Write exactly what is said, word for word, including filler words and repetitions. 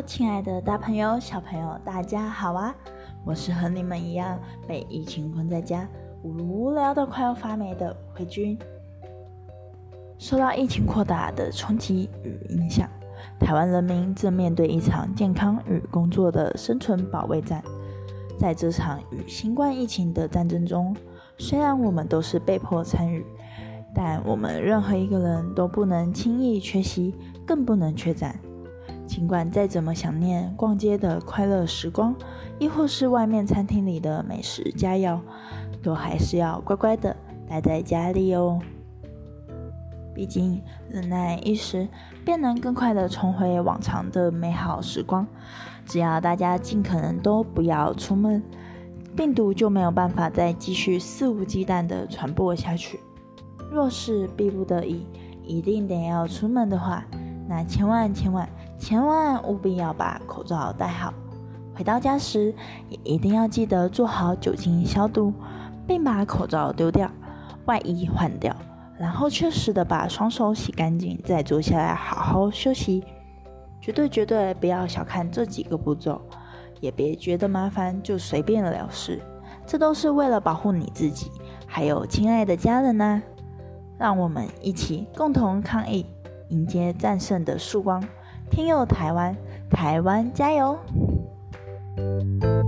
Hello， 亲爱的大朋友、小朋友，大家好啊！我是和你们一样被疫情困在家、无聊到快要发霉的慧君。受到疫情扩大的冲击与影响，台湾人民正面对一场健康与工作的生存保卫战。在这场与新冠疫情的战争中，虽然我们都是被迫参与，但我们任何一个人都不能轻易缺席，更不能缺战。尽管再怎么想念逛街的快乐时光，亦或是外面餐厅里的美食佳肴，都还是要乖乖的待在家里哦。毕竟忍耐一时，便能更快的重回往常的美好时光。只要大家尽可能都不要出门，病毒就没有办法再继续肆无忌惮的传播下去。若是逼不得已，一定得要出门的话，那千万千万千万务必要把口罩戴好。回到家时，也一定要记得做好酒精消毒，并把口罩丢掉，外衣换掉，然后确实的把双手洗干净，再坐下来好好休息。绝对绝对不要小看这几个步骤，也别觉得麻烦就随便了事，这都是为了保护你自己，还有亲爱的家人啊！让我们一起共同抗疫，迎接战胜的曙光。天佑台湾，台湾加油！